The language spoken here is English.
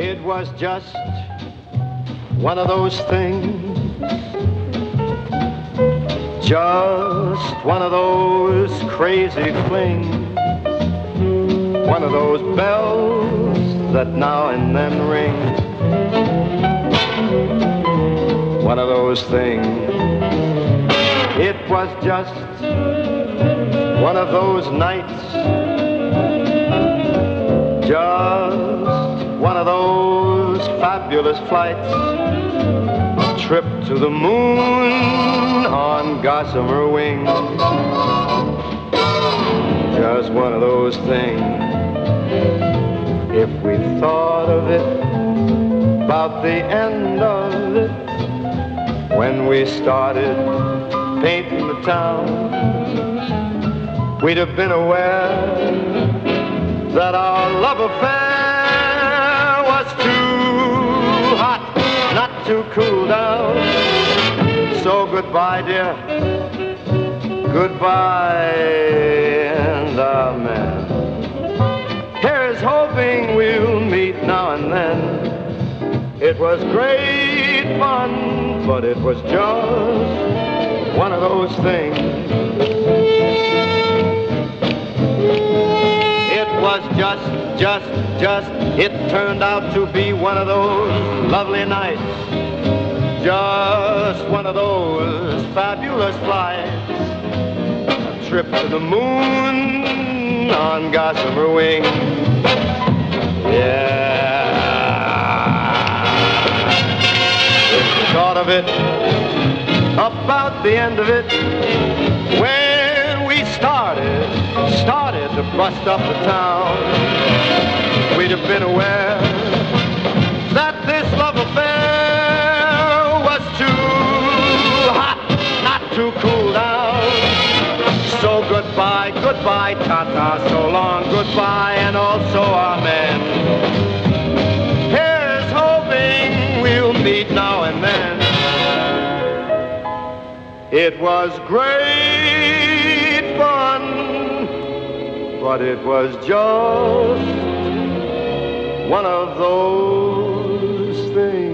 It was just one of those things, just one of those crazy flings, one of those bells that now and then ring, one of those things. It was just one of those nights, just one of those fabulous flights, a trip to the moon on gossamer wings, just one of those things. If we thought of it, about the end of it, when we started painting the town, we'd have been aware that our love affair was too hot not to cool down. So goodbye, dear, goodbye and amen. Here's hoping we'll meet now and then. It was great fun, but it was just one of those things. It was just, it turned out to be one of those lovely nights, just one of those fabulous flights, a trip to the moon on gossamer wings. Yeah. If you thought of it, about the end of it, when we started to bust up the town, we'd have been aware that this love affair was too hot not to cool down. So goodbye, goodbye, ta-ta, so long, goodbye, and also amen. Here's hoping we'll meet now and then. It was great fun, but it was just one of those things.